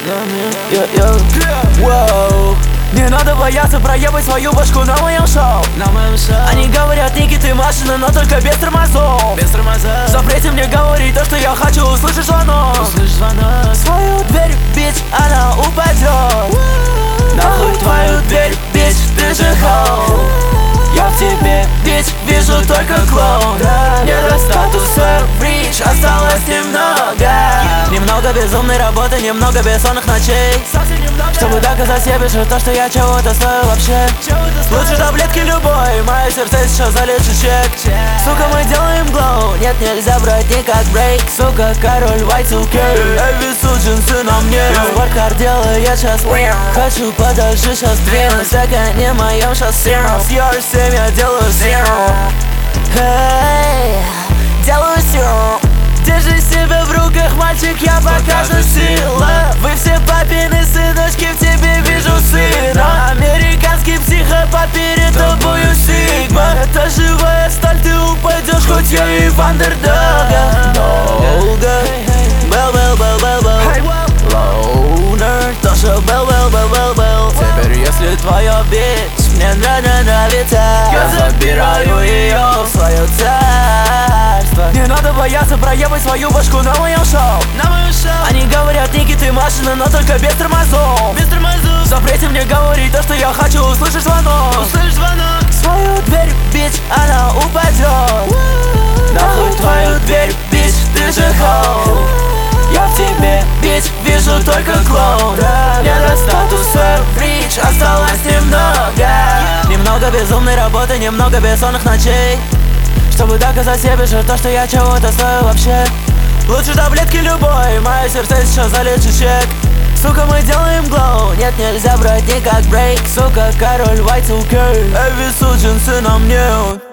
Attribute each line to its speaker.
Speaker 1: Воу. Не надо бояться проебать свою башку на моем шоу. Они говорят, Ники, ты машина, но только без тормозов. Запрети мне говорить то, что я хочу, услышишь звонок. Свою дверь, бич, она упадет. Нахуй твою дверь, бич, ты же хоу. Я в тебе, бич, вижу только клоун. Не до статуса рич, осталось немного. Немного безумной работы, немного бессонных ночей, чтобы доказать себе, что то, что я чего-то стою вообще. Лучше таблетки любой, мое сердце сейчас залечит чек. Сука, мы делаем глоу, нет, нельзя брать никак брейк. Сука, король Y2K, Эви джинсы на мне. Спорткар делает сейчас прям. Хочу подальше сейчас двинуть, так не моем шоссе. С ER7 я делаю zero. Эй, делаю zero. Держи себя в руках, мальчик, я покажу силу. Вы все папины сыночки, в тебе вижу сына. Американский психопат, перед тобою сигма. Это живая сталь, ты упадешь, хоть я и в андердога. Долго бел-бел-бел-бел-бел, лоунер, тоже бел-бел-бел-бел-бел. Теперь если твоя бич мне нравится, я забираю ее в свое царство. Не надо бояться проебать свою башку на моем шоу. Они говорят, Ники, ты машина, но только без тормозов. Запрети мне говорить то, что я хочу, услышишь звонок. Свою дверь, бич, она упадет. Нахуй твою дверь, бич, ты же хоу. Я в тебе, бич, вижу только клоун. Не до статуса рич, осталось немного. Немного безумной работы, немного бессонных ночей, чтобы доказать себе, что то, что я чего-то стою вообще. Лучше таблетки любой, мое сердце сейчас залечит чек. Сука, мы делаем глоу, нет, нельзя брать никак брейк. Сука, король Y2K, Эви джинсы на мне.